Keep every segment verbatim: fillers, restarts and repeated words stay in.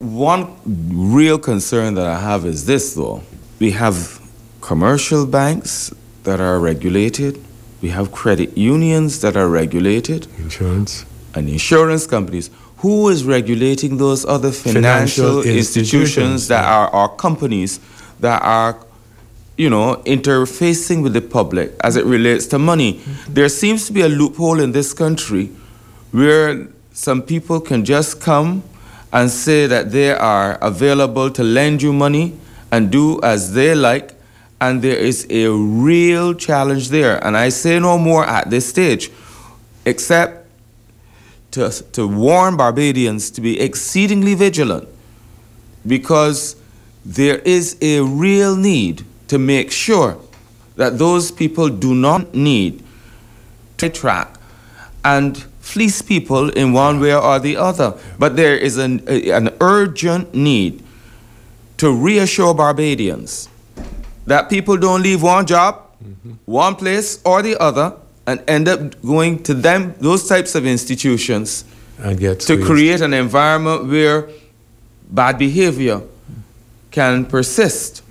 one real concern that I have is this, though. We have commercial banks that are regulated. We have credit unions that are regulated. Insurance. And insurance companies. Who is regulating those other financial, financial institutions, institutions that yeah. are our companies that are, you know, interfacing with the public as it relates to money? Mm-hmm. There seems to be a loophole in this country where some people can just come and say that they are available to lend you money and do as they like, and there is a real challenge there. And I say no more at this stage, except to, to warn Barbadians to be exceedingly vigilant, because there is a real need to make sure that those people do not need to track and fleece people in one way or the other. But there is an, a, an urgent need to reassure Barbadians that people don't leave one job, mm-hmm. one place or the other, and end up going to them, those types of institutions, and get to squeezed. Create an environment where bad behavior can persist.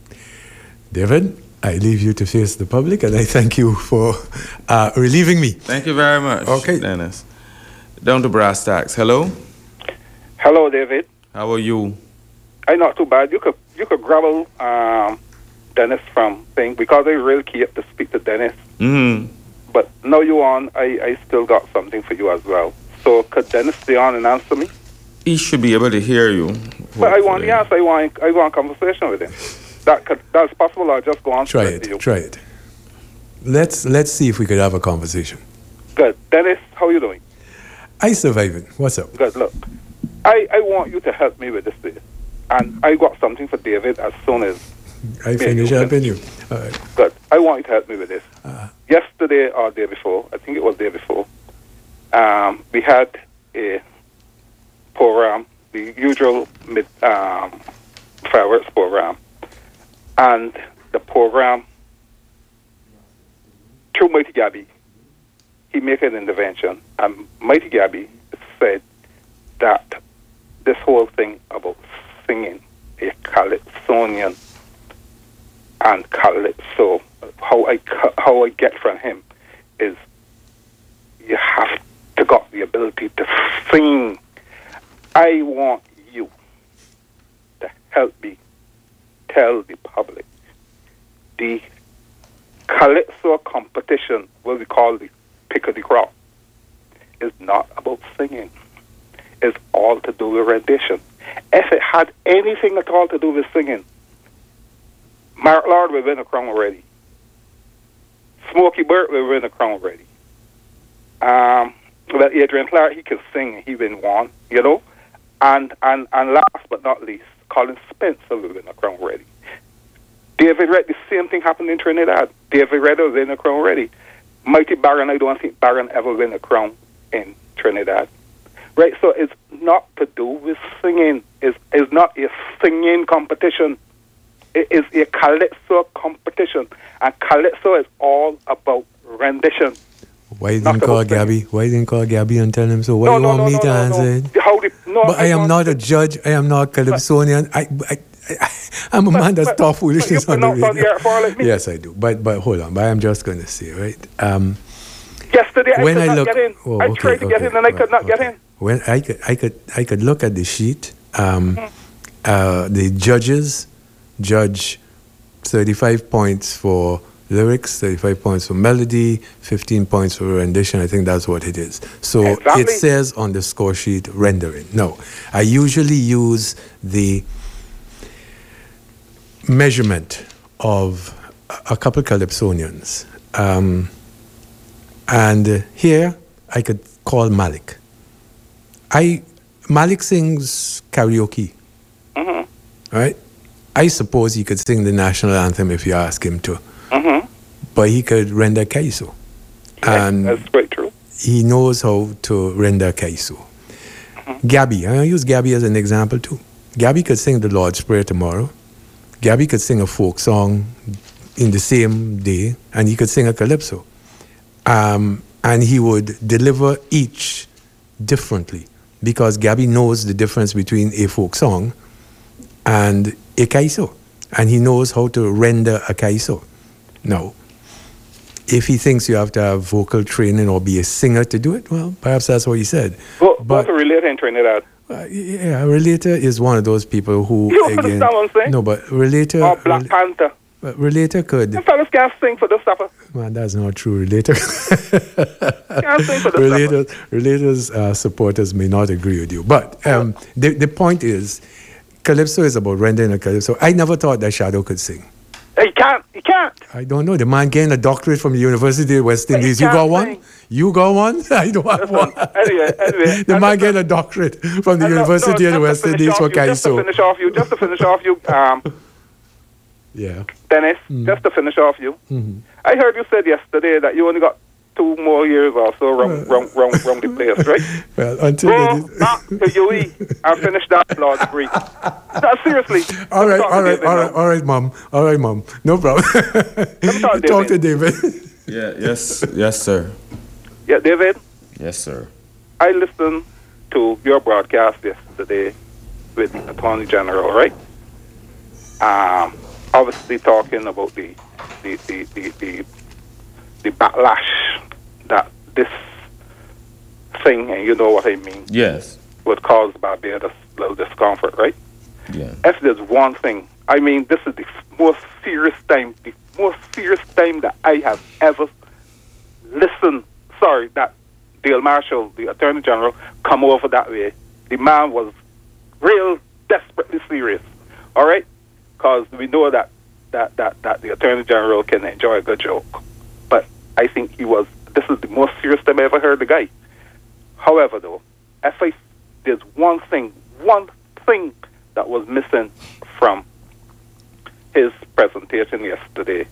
David, I leave you to face the public, and I thank you for uh, relieving me. Thank you very much, okay. Dennis. Down to brass tacks. Hello? Hello, David. How are you? I'm not too bad. You could you could grab um, Dennis from thing, because I really keep to speak to Dennis. Mm-hmm. But now you on, I, I still got something for you as well. So could Dennis stay on and answer me? He should be able to hear you. But I want the answer. I want I want a conversation with him. That could, that's possible. I'll just go on. Try it. You. Try it. Let's let's see if we could have a conversation. Good. Dennis, how are you doing? I surviving. What's up? Good. Look, I, I want you to help me with this day. And I got something for David as soon as I finish helping you. All right. Good. I want you to help me with this. Uh-huh. Yesterday or day before, I think it was day before, um, we had a program, the usual mid, um, fireworks program. And the program, through Mighty Gabby, he made an intervention. And Mighty Gabby said that this whole thing about singing a Calypsonian and Calypso, how I, how I get from him is you have to got the ability to sing. I want you to help me tell the public the Calypso competition, what we call the pick of the crop, is not about singing. It's all to do with rendition. If it had anything at all to do with singing, Mark Lord will win a crown already. Smokey Burt will win a crown already. Um, well, Adrian Clark, he can sing, he win one, you know. And, and, and last but not least, Colin Spencer will win a crown already. David Red, the same thing happened in Trinidad. David Red will win a crown already. Mighty Baron, I don't think Baron ever win a crown in Trinidad. Right, so it's not to do with singing. It's, it's not a singing competition. It is a Calypso competition. And Calypso is all about rendition. Why didn't you call Gabby? Why didn't you call Gabby and tell him so? Why no, you no, want no, me no, to no, answer no. How the, no, but I, I am not a judge. I am not Calypsonian. I, I, I, I'm a but, man that's but, talk foolishness on the radio. On the air for like me. Yes, I do. But but hold on. But I'm just going to say, right? Um, Yesterday I when could I not look, get in. oh, I okay, tried to okay, get in and I could not okay. get in. When I could, I could, I could look at the sheet. Um, mm-hmm. uh, the judges judge thirty-five points for lyrics, thirty-five points for melody, fifteen points for rendition. I think that's what it is. So exactly. It says on the score sheet rendering. No, I usually use the measurement of a couple Calypsonians. Um, and here I could call Malik. I Malik sings karaoke. Mm-hmm. Right? I suppose he could sing the national anthem if you ask him to. Mm-hmm. But he could render kaiso. Yeah, and that's quite true. He knows how to render kaiso. Mm-hmm. Gabby, I use Gabby as an example too. Gabby could sing the Lord's Prayer tomorrow. Gabby could sing a folk song in the same day, and he could sing a calypso. Um, and he would deliver each differently. because Gabby knows the difference between a folk song and a kaiso, and he knows how to render a kaiso. Now, if he thinks you have to have vocal training or be a singer to do it, well, perhaps that's what he said. Go, but, go to Relator in Trinidad. Uh, yeah, Relator is one of those people who, you again... understand what I'm saying? No, but Relator... Or Black Rel- Panther. But Relator could... The fellas can't sing for the supper. Man, that's not true. Relator... can't sing for the Relator, supper. Relator's uh, supporters may not agree with you. But um, the, the point is, Calypso is about rendering a Calypso. I never thought that Shadow could sing. He can't. He can't. I don't know. The man getting a doctorate from the University of West Indies. You got one? Sing. You got one? I don't have one. Anyway, anyway. The man getting a doctorate from the no, University no, of the West Indies for you, Just to Kaiso. finish off you, just to finish off you, um, Yeah. Dennis, Mm. just to finish off you. Mm-hmm. I heard you said yesterday that you only got two more years or so round, round, round, round the place, right? Well, until Go it is- back to U E and finish that law degree. No, seriously. All Let me right, talk to all right, David all now. right, all right, Mom. All right, Mom. No problem. me talk to Talk to David. Yeah, yes, yes, sir. Yeah, David, Yes, sir. I listened to your broadcast yesterday with the Attorney General, right? Um, obviously talking about the the, the, the, the, the backlash that this thing, and you know what I mean, Yes. would cause Barbados little discomfort, right? Yeah. If there's one thing, I mean, this is the most serious time, the most serious time that I have ever listened, sorry, that Dale Marshall, the Attorney General, come over that way. The man was real desperately serious, all right? Because we know that, that, that, that the Attorney General can enjoy a good joke. But I think he was, this is the most serious time I ever heard the guy. However, though, if I, there's one thing, one thing that was missing from his presentation yesterday.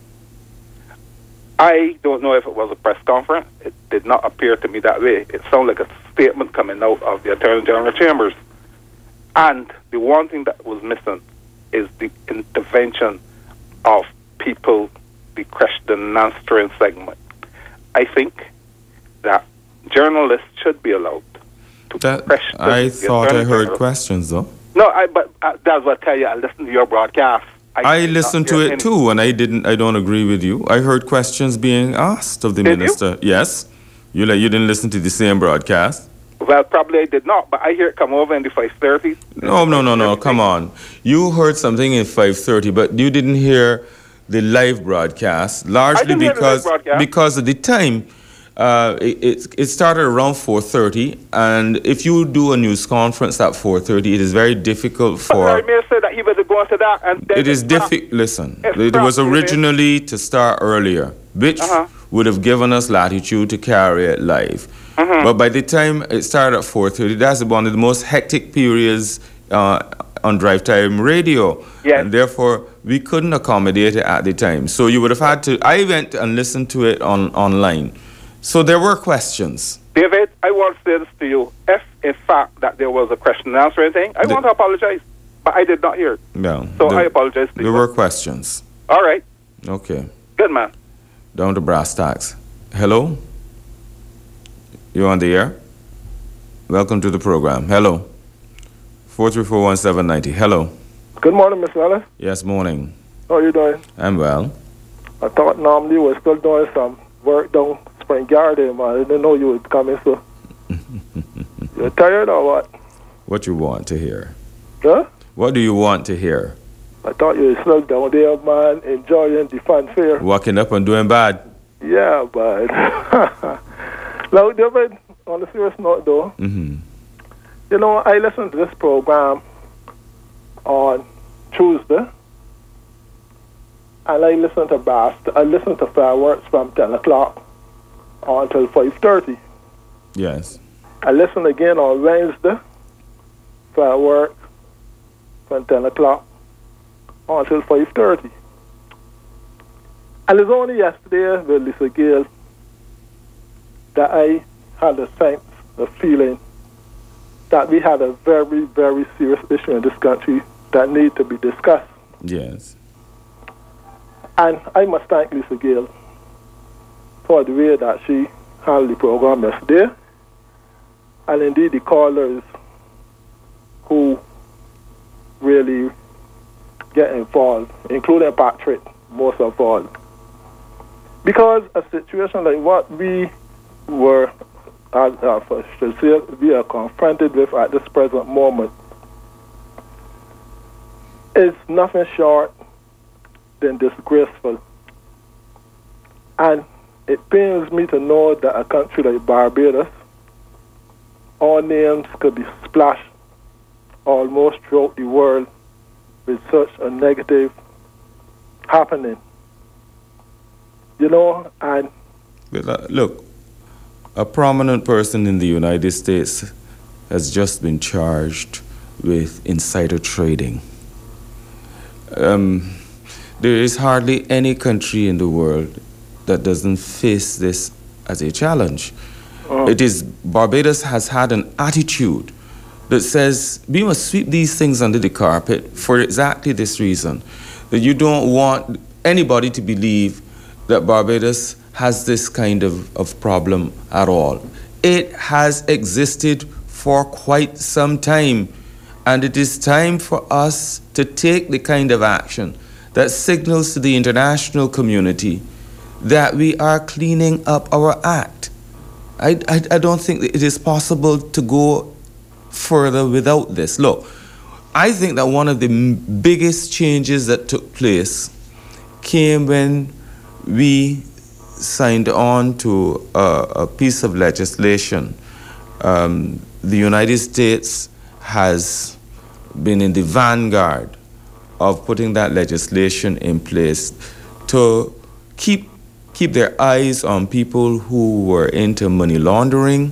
I don't know if it was a press conference. It did not appear to me that way. It sounded like a statement coming out of the Attorney General chambers. And the one thing that was missing is the intervention of people, the question and answering segment. I think that journalists should be allowed to That, question. I the thought I Attorney heard General. questions, though. No, I, but uh, that's what I tell you. I listened to your broadcast. I did not listened to hear it any- too, and I didn't. I don't agree with you. I heard questions being asked of the Did you? minister. Yes, you like you didn't listen to the same broadcast. Well, probably I did not, but I hear it come over in the five thirty. No, no, no, no. Come on. You heard something in five thirty, but you didn't hear the live broadcast, largely didn't hear the live because broadcast. because of the time. Uh, it, it it started around four thirty, and if you do a news conference at four thirty, it is very difficult But for. I may say that he better go into that, and then It is it's not- difficult. Listen, It's it was not, originally to start earlier, which Uh-huh. would have given us latitude to carry it live. Uh-huh. But by the time it started at four thirty, that's one of the most hectic periods uh, on drive time radio. Yes. And therefore, we couldn't accommodate it at the time. So you would have had to. I went and listened to it on online. So there were questions. David, I want to say this to you. If, in fact, that there was a question and answering thing, I The- want to apologize. But I did not hear it. No. So there, I apologize to There you. were questions. All right. Okay. Good, man. Down to brass tacks. Hello? You on the air? Welcome to the program. Hello. four three four one seven nine zero. Hello. Good morning, Mister Ellis. Yes, morning. How are you doing? I'm well. I thought normally you were still doing some work down Spring Garden, man. I didn't know you would come in, so. You're tired or what? What you want to hear? Huh? What do you want to hear? I thought you were still down there, man, enjoying the fun fair. Walking up and doing bad? Yeah, but. Now, David, on a serious note, though, Mm-hmm. you know, I listened to this program on Tuesday, and I listened to Bast. I listened to fireworks from ten o'clock until five thirty. Yes. I listened again on Wednesday, fireworks from ten o'clock until five thirty. And it's only yesterday with Lisa Gale that I had a sense, a feeling that we had a very, very serious issue in this country that need to be discussed. Yes. And I must thank Lisa Gale for the way that she handled the program yesterday. And indeed the callers really get involved, including Patrick, most of all. Because a situation like what we were, uh, uh, for sure, we are confronted with at this present moment is nothing short than disgraceful. And it pains me to know that a country like Barbados, our names could be splashed almost throughout the world with such a negative happening. You know, and... Look, a prominent person in the United States has just been charged with insider trading. Um, there is hardly any country in the world that doesn't face this as a challenge. Oh. It is, Barbados has had an attitude that says we must sweep these things under the carpet for exactly this reason, that you don't want anybody to believe that Barbados has this kind of, of problem at all. It has existed for quite some time, and it is time for us to take the kind of action that signals to the international community that we are cleaning up our act. I, I, I don't think that it is possible to go further without this. Look, I think that one of the m- biggest changes that took place came when we signed on to a, a piece of legislation. Um, the United States has been in the vanguard of putting that legislation in place to keep keep their eyes on people who were into money laundering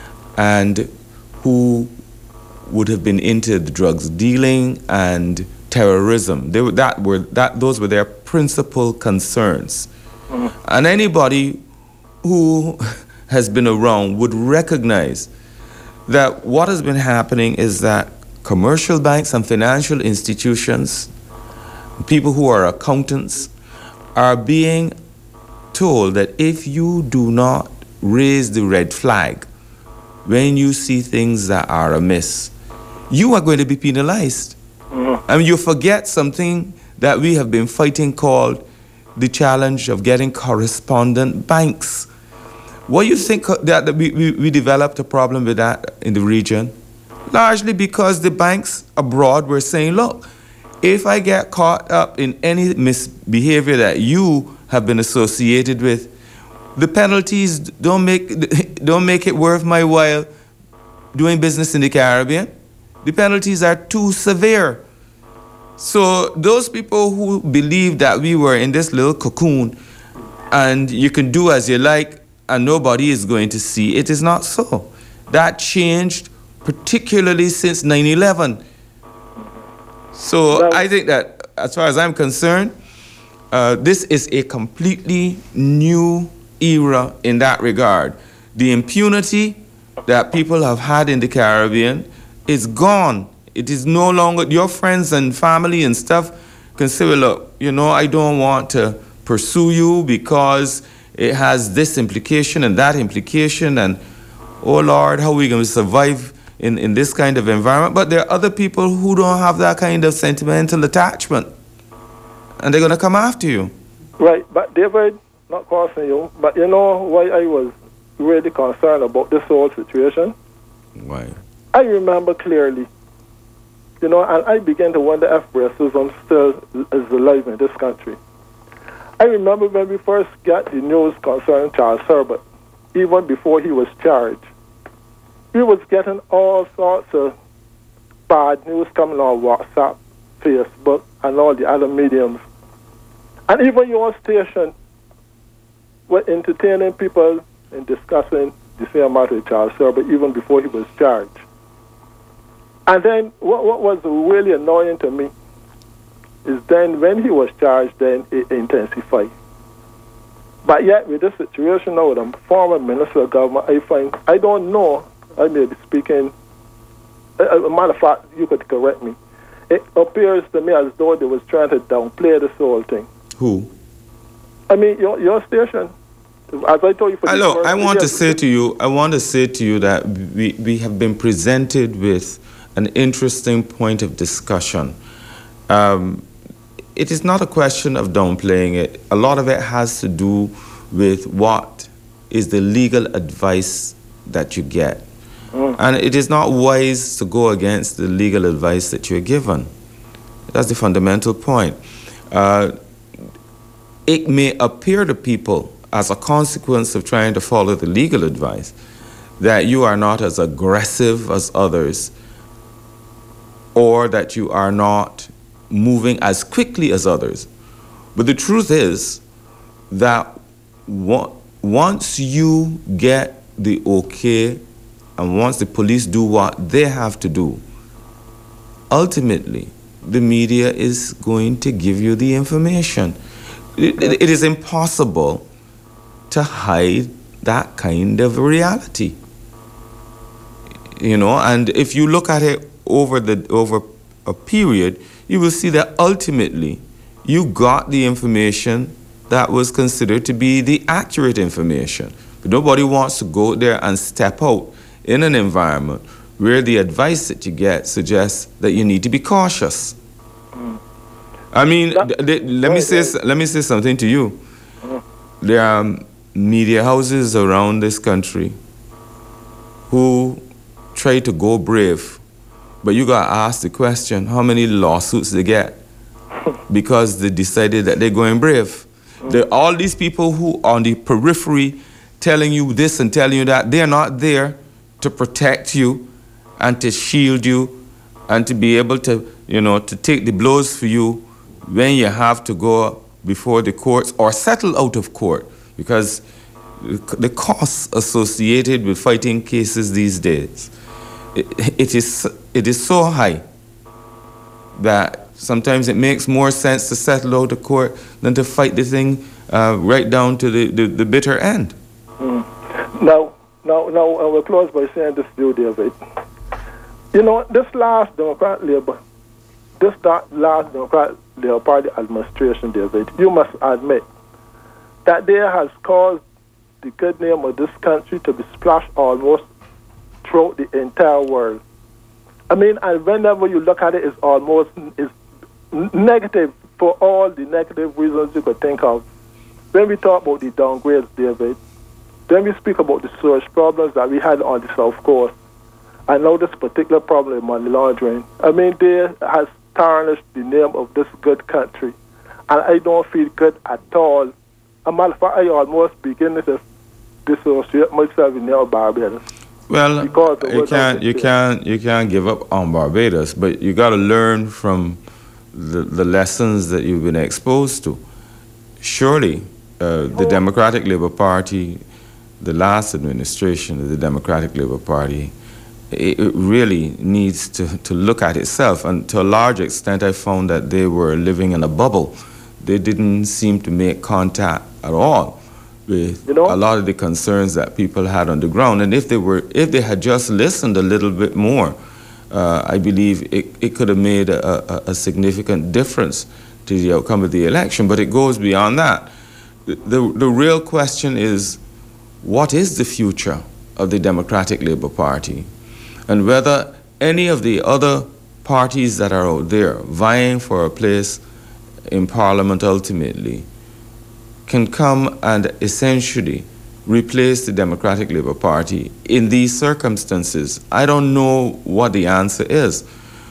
and who would have been into the drugs dealing and terrorism. They were, that were, that, those were their principal concerns. Mm-hmm. And anybody who has been around would recognize that what has been happening is that commercial banks and financial institutions, people who are accountants, are being told that if you do not raise the red flag when you see things that are amiss, you are going to be penalized. Mm-hmm. I mean, you forget something that we have been fighting called the challenge of getting correspondent banks. What do you think that, that we, we, we developed a problem with that in the region? Largely because the banks abroad were saying, look, if I get caught up in any misbehavior that you have been associated with, the penalties don't make, don't make it worth my while doing business in the Caribbean. The penalties are too severe. So those people who believe that we were in this little cocoon and you can do as you like and nobody is going to see, it is not so. That changed particularly since nine eleven. So well, I think that as far as I'm concerned, uh, this is a completely new era in that regard. The impunity that people have had in the Caribbean is gone. It is no longer, your friends and family and stuff can say, well, look, you know, I don't want to pursue you because it has this implication and that implication, and oh Lord, how are we going to survive in, in this kind of environment? But there are other people who don't have that kind of sentimental attachment, and they're going to come after you. Right, but David, not crossing you, but you know why I was really concerned about this whole situation? Why? I remember clearly, you know, and I began to wonder if racism still is alive in this country. I remember when we first got the news concerning Charles Herbert, even before he was charged, we was getting all sorts of bad news coming on WhatsApp, Facebook, and all the other mediums. And even your station were entertaining people and discussing the same matter with Charles Herbert even before he was charged. And then what, what was really annoying to me is then when he was charged, then it intensified. But yet with this situation now with a former minister of government, I find, I don't know, I may be speaking, a, a matter of fact, you could correct me. It appears to me as though they was trying to downplay this whole thing. Who? I mean, your your station. As I told you for Hello, the I want to say to you, I want to say to you that we, we have been presented with an interesting point of discussion. Um, it is not a question of downplaying it. A lot of it has to do with what is the legal advice that you get. Mm. And it is not wise to go against the legal advice that you're given. That's the fundamental point. Uh, it may appear to people as a consequence of trying to follow the legal advice that you are not as aggressive as others, or that you are not moving as quickly as others. But the truth is that once you get the okay, and once the police do what they have to do, ultimately, the media is going to give you the information. It, it, it is impossible to hide that kind of reality. You know, and if you look at it over the over a period, you will see that ultimately you got the information that was considered to be the accurate information. But nobody wants to go there and step out in an environment where the advice that you get suggests that you need to be cautious. Mm. I mean, th th let me say let me say something to you. Mm. There are media houses around this country who try to go brave, but you got to ask the question, how many lawsuits they get because they decided that they're going brave. Mm. There are all these people who are on the periphery telling you this and telling you that. They're not there to protect you and to shield you and to be able to, you know, to take the blows for you when you have to go before the courts or settle out of court, because the costs associated with fighting cases these days, it, it is it is so high that sometimes it makes more sense to settle out of court than to fight the thing uh, right down to the, the, the bitter end. Mm. Now, now, now, I will close by saying this to you, David. You know, this last Democrat Labour, this last Democrat Labour Party administration, David, you must admit that there has caused the good name of this country to be splashed almost throughout the entire world. I mean, and whenever you look at it, it's almost it's negative for all the negative reasons you could think of. When we talk about the downgrades, David, when we speak about the sewage problems that we had on the South Coast, and now this particular problem of money laundering, I mean, there has tarnished the name of this good country, and I don't feel good at all. As a matter of fact, I almost begin to dissociate myself in now Barbados. Well, you can't, you can't, you can't give up on Barbados, but you got to learn from the, the lessons that you've been exposed to. Surely, uh, the Democratic Labour Party, the last administration of the Democratic Labour Party, it, it really needs to, to look at itself. And to a large extent, I found that they were living in a bubble. They didn't seem to make contact at all with you know? a lot of the concerns that people had on the ground. And if they were, if they had just listened a little bit more, uh, I believe it, it could have made a, a, a significant difference to the outcome of the election. But it goes beyond that. The, the, the real question is, what is the future of the Democratic Labour Party? And whether any of the other parties that are out there vying for a place in Parliament ultimately can come and essentially replace the Democratic Labour Party in these circumstances. I don't know what the answer is,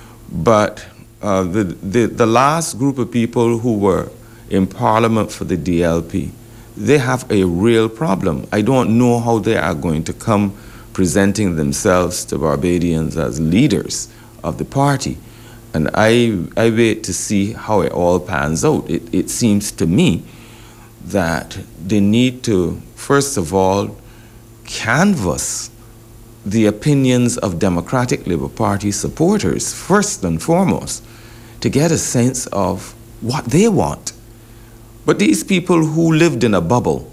but uh, the, the, the last group of people who were in Parliament for the D L P, they have a real problem. I don't know how they are going to come presenting themselves to Barbadians as leaders of the party. And I, I wait to see how it all pans out. It, it seems to me that they need to, first of all, canvass the opinions of Democratic Labour Party supporters, first and foremost, to get a sense of what they want. But these people who lived in a bubble,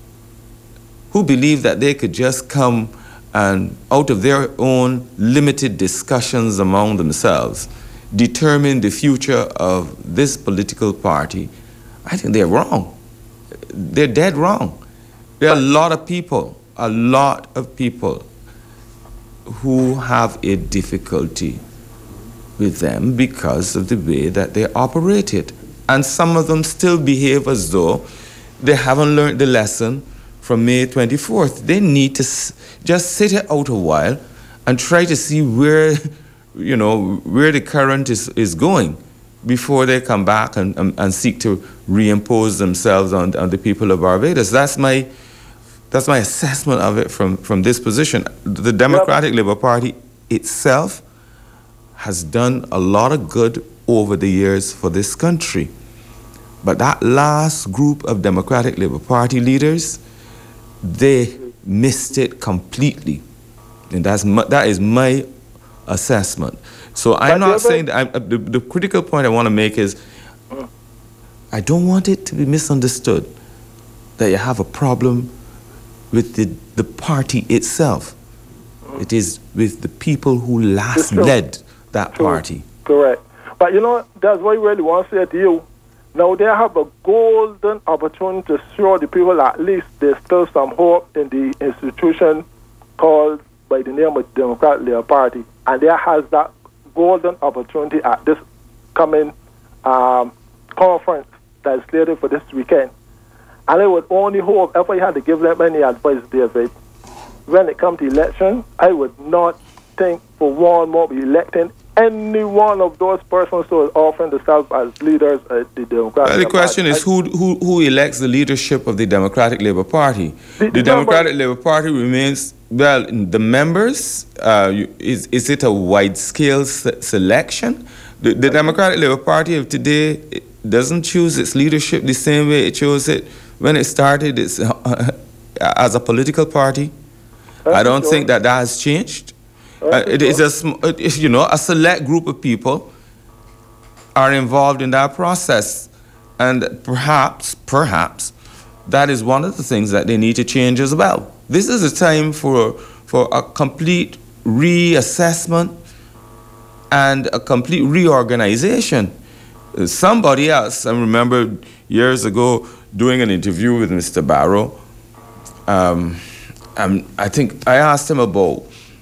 who believed that they could just come and, out of their own limited discussions among themselves, determine the future of this political party, I think they're wrong. They're dead wrong. There are a lot of people, a lot of people who have a difficulty with them because of the way that they operated. And some of them still behave as though they haven't learned the lesson from May twenty-fourth. They need to s- just sit it out a while and try to see where, you know, where the current is, is going before they come back and, and, and seek to reimpose themselves on, on the people of Barbados. That's my, that's my assessment of it from, from this position. The Democratic Labour Party itself has done a lot of good over the years for this country. But that last group of Democratic Labour Party leaders, they missed it completely. And that's my, that is my assessment. So I'm not saying that I'm, uh, the, the critical point I want to make is I don't want it to be misunderstood that you have a problem with the, the party itself. It is with the people who last led that True. party. Correct. But you know, that's what I really want to say to you. Now they have a golden opportunity to show the people at least there's still some hope in the institution called by the name of the Democratic Labour Party. And there has that golden opportunity at this coming um, conference that is slated for this weekend. And I would only hope, if I had to give them any advice, David, when it comes to election, I would not think for one moment electing any one of those persons who are offering themselves as leaders of the Democratic Well, the question Party. is who, who who elects the leadership of the Democratic Labour Party? The, The, the Democratic number, Labour Party remains, well, the members, uh, you- is, is it a wide-scale se- selection? The, the Democratic Labour Party of today doesn't choose its leadership the same way it chose it when it started its, uh, as a political party. I don't sure. think that that has changed. Uh, it is a, sm- it is, you know, a select group of people are involved in that process, and perhaps, perhaps, that is one of the things that they need to change as well. This is a time for for a complete reassessment and a complete reorganization. Uh, Somebody else, I remember years ago doing an interview with Mister Barrow. Um, and I think I asked him about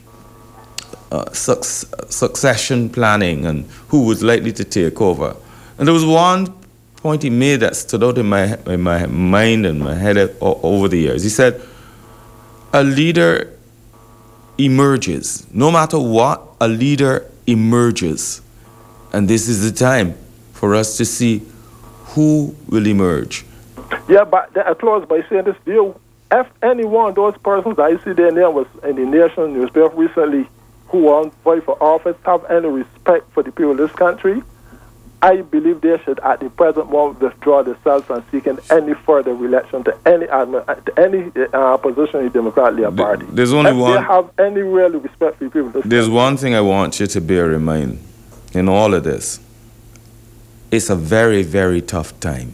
Uh, suc- succession planning and who was likely to take over. And there was one point he made that stood out in my, in my mind and my head o- over the years. He said, a leader emerges. No matter what, a leader emerges. And this is the time for us to see who will emerge. Yeah, but I close by saying this to you. If any one of those persons that I see their name was in the Nation newspaper recently who want to fight for office have any respect for the people of this country, I believe they should at the present moment withdraw themselves from seeking any further election to any admi- to any uh, position in the Democratic Labour Party. There's only if one. they have any real respect for the people of this There's country. one thing I want you to bear in mind in all of this. It's a very, very tough time.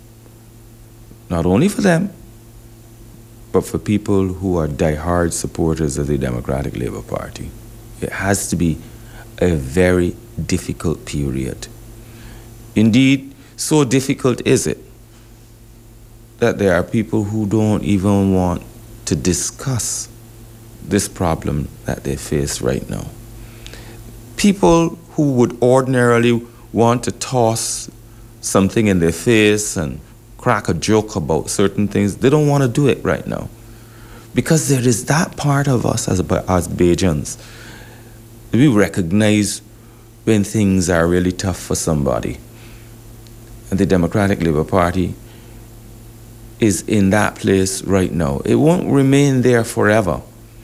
Not only for them, but for people who are diehard supporters of the Democratic Labour Party. It has to be a very difficult period. Indeed, so difficult is it that there are people who don't even want to discuss this problem that they face right now. People who would ordinarily want to toss something in their face and crack a joke about certain things, they don't want to do it right now. Because there is that part of us as, as Bajans. We recognize when things are really tough for somebody. And the Democratic Labour Party is in that place right now. It won't remain there forever.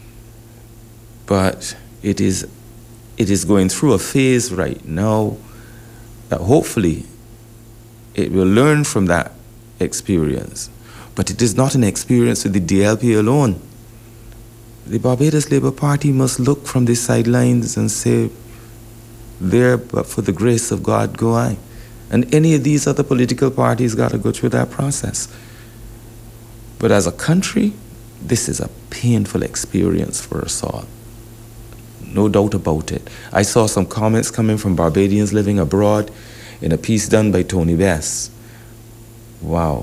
But it is, it is going through a phase right now that hopefully it will learn from that experience. But it is not an experience with the D L P alone. The Barbados Labour Party must look from the sidelines and say, there, but for the grace of God, go I. And any of these other political parties got to go through that process. But as a country, this is a painful experience for us all. No doubt about it. I saw some comments coming from Barbadians living abroad in a piece done by Tony Bess. Wow.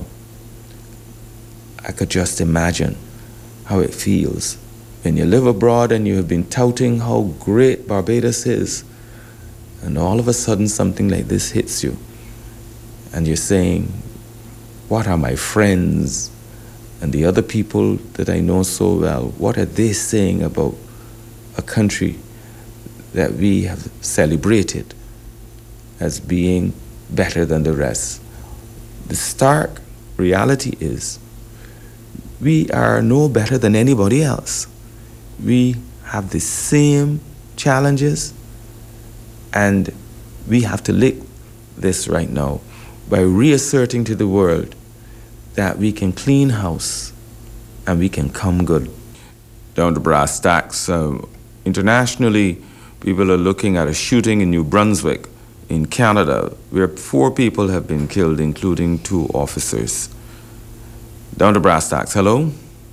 I could just imagine how it feels when you live abroad and you have been touting how great Barbados is, and all of a sudden something like this hits you, and you're saying, what are my friends and the other people that I know so well, what are they saying about a country that we have celebrated as being better than the rest? The stark reality is we are no better than anybody else. We have the same challenges, and we have to lick this right now by reasserting to the world that we can clean house and we can come good. Down to brass tacks, uh, internationally, people are looking at a shooting in New Brunswick, in Canada, where four people have been killed, including two officers. Down to brass tacks, hello?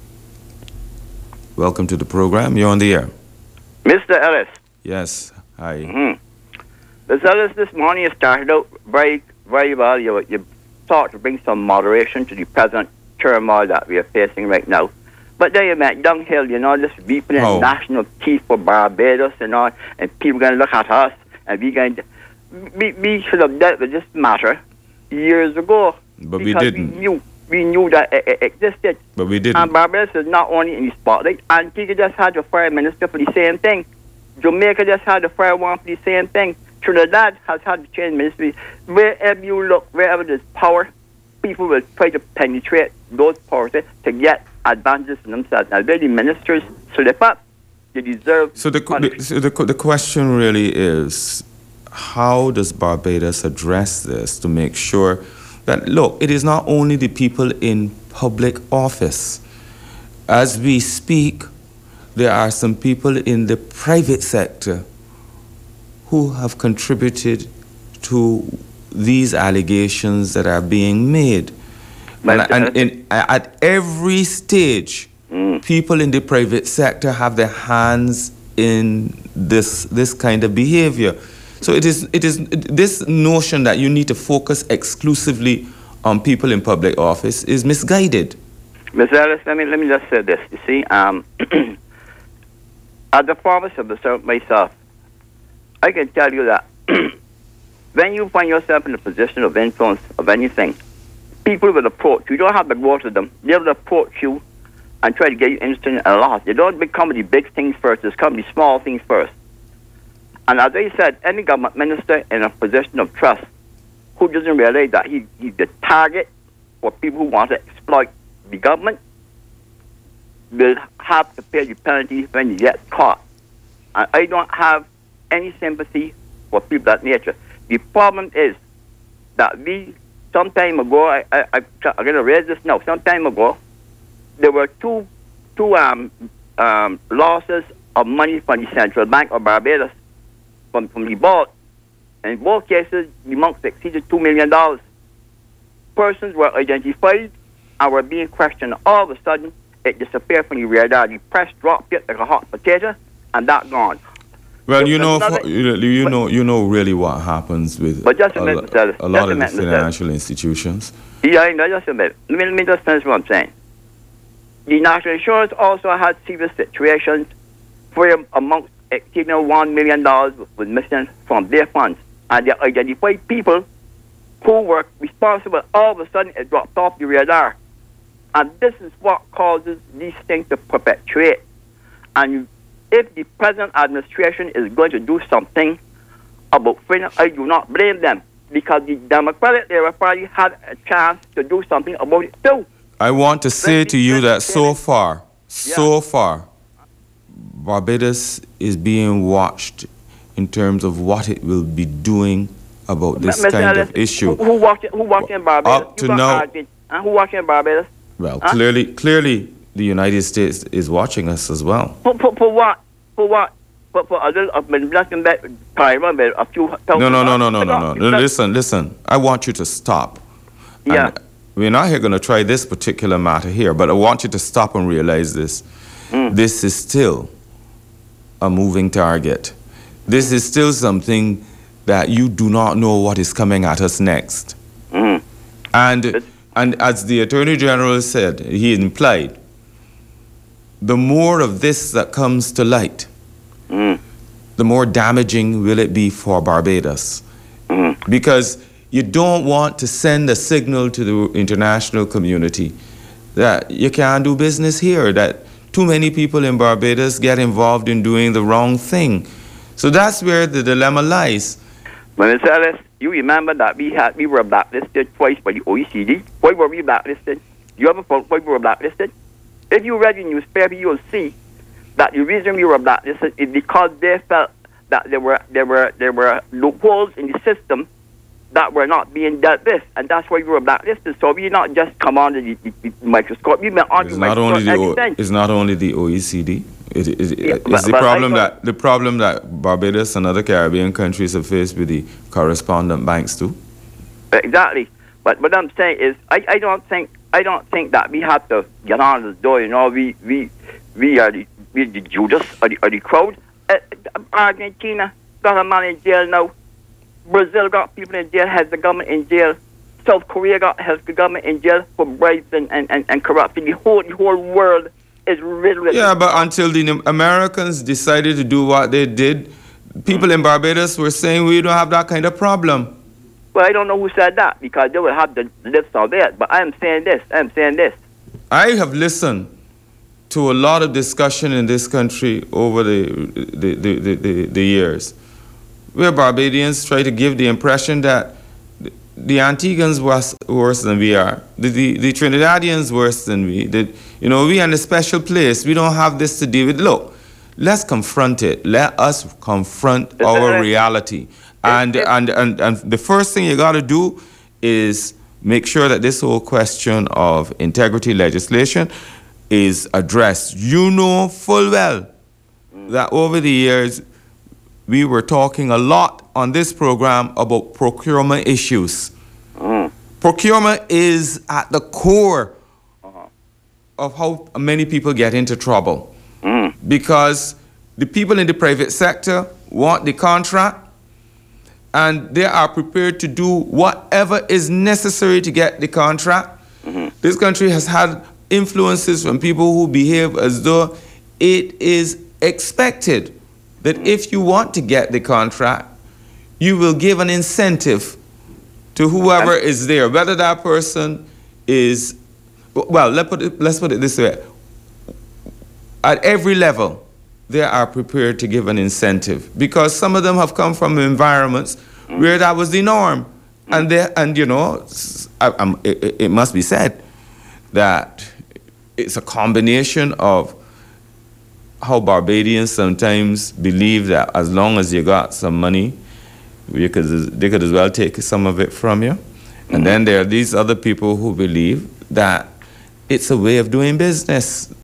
Welcome to the program, you're on the air. Mister Ellis. Yes, hi. Mm-hmm. Mister Ellis, this morning you started out very, very well. You, you sought to bring some moderation to the present turmoil that we are facing right now. But then you met downhill, you know, this weeping Oh. national teeth for Barbados and all, and people going to look at us, and we going to, we, we should have dealt with this matter years ago. But we because didn't. We knew, we knew that it, it existed. But we didn't. And Barbados is not only in the spotlight. Antigua just had the foreign minister for the same thing. Jamaica just had the foreign one for the same thing. Trinidad has had the change ministry. Wherever you look, wherever there's power, people will try to penetrate those powers to get advantages for themselves. Now, where the ministers slip up, they deserve So the, the, so the, the question really is, how does Barbados address this to make sure that, look, it is not only the people in public office. As we speak, there are some people in the private sector who have contributed to these allegations that are being made. And, and in, at every stage, mm. people in the private sector have their hands in this this kind of behavior. So it is it is this notion that you need to focus exclusively on people in public office is misguided. Mister Ellis, let me let me just say this. You see, um, as the former civil servant myself, I can tell you that when you find yourself in a position of influence of anything, people will approach you. You don't have to go to them. They will approach you and try to get you interested in a lot. You don't become the big things first. It's come the small things first. And as I said, any government minister in a position of trust who doesn't realize that he, he's the target for people who want to exploit the government will have to pay the penalty when you get caught. And I don't have any sympathy for people of that nature. The problem is that we, some time ago, I, I, I, I'm going to raise this now, some time ago, there were two, two um, um, losses of money from the Central Bank of Barbados from, from the board. In both cases, the amounts exceeded two million dollars. Persons were identified and were being questioned. All of a sudden, it disappeared from the radar. The press dropped it like a hot potato, and that gone. Well, you know, another, for, you, you know, you know, really what happens with but just a, a, minute, a, a lot of the minute, financial institutions. Yeah, I know, just a minute. Let me, let me just finish what I'm saying. The National Insurance also had serious situations where amongst exceeding one million dollars was missing from their funds, and they identified people who were responsible. All of a sudden, it dropped off the radar, and this is what causes these things to perpetuate. And if the present administration is going to do something about freedom, I do not blame them, because the Democratic Labour Party had a chance to do something about it too. I want to say to you that so far, so far, Barbados is being watched in terms of what it will be doing about this Mister kind Ellis, of issue. Who, who watched who watched in Barbados? Up to now, uh, who watched in Barbados? Well, huh? clearly, clearly, the United States is watching us as well. For, for, for what? For what? For, for a little, I've been blessing that time, a few thousand. No, no, no, no, no, no, no. Listen, listen. I want you to stop. Yeah. And we're not here going to try this particular matter here, but I want you to stop and realize this. Mm. This is still a moving target. This is still something that you do not know what is coming at us next. Mm. And, and as the Attorney General said, he implied, the more of this that comes to light, mm. the more damaging will it be for Barbados. Mm-hmm. Because you don't want to send a signal to the international community that you can't do business here, that too many people in Barbados get involved in doing the wrong thing. So that's where the dilemma lies. But Mister Ellis, you remember that we had we were blacklisted twice by the O E C D. Why were we blacklisted? You ever thought why we were blacklisted? If you read the newspaper, you'll see that the reason we were blacklisted is because they felt that there were there were there were loopholes in the system that were not being dealt with, and that's why we were blacklisted. So we not just come under the, the, the microscope. We went under it's the not microscope. Only the o, extent. it's not only the O E C D. It, it, it, Yeah, it's but- the but problem I that the problem that Barbados and other Caribbean countries have faced with the correspondent banks too. Exactly. But what I'm saying is, I, I don't think I don't think that we have to get on the door. You know, we we we are the we the Judas or the, or the crowd. Uh, Argentina got a man in jail now. Brazil got people in jail. Has the government in jail. South Korea got has the government in jail for bribes and, and, and, and corruption. The whole the whole world is riddled with. Yeah, but until the Americans decided to do what they did, people in Barbados were saying we don't have that kind of problem. Well, I don't know who said that because they will have the lips on it. But I am saying this. I am saying this. I have listened to a lot of discussion in this country over the the, the, the, the, the years, where Barbadians try to give the impression that the Antiguans was worse than we are, the, the, the Trinidadians worse than we. The, you know, we are in a special place. We don't have this to deal with. Look, let's confront it. Let us confront our reality. And, and, and, and the first thing you got to do is make sure that this whole question of integrity legislation is addressed. You know full well that over the years, we were talking a lot on this program about procurement issues. Mm. Procurement is at the core Uh-huh. of how many people get into trouble. Mm. Because the people in the private sector want the contract, and they are prepared to do whatever is necessary to get the contract. Mm-hmm. This country has had influences from people who behave as though it is expected that if you want to get the contract, you will give an incentive to whoever is there, whether that person is, well, let's put it, let's put it this way. At every level, they are prepared to give an incentive because some of them have come from environments where that was the norm. And, they, and you know, I, I'm, it, it must be said that it's a combination of how Barbadians sometimes believe that as long as you got some money, you could, they could as well take some of it from you. And then there are these other people who believe that it's a way of doing business.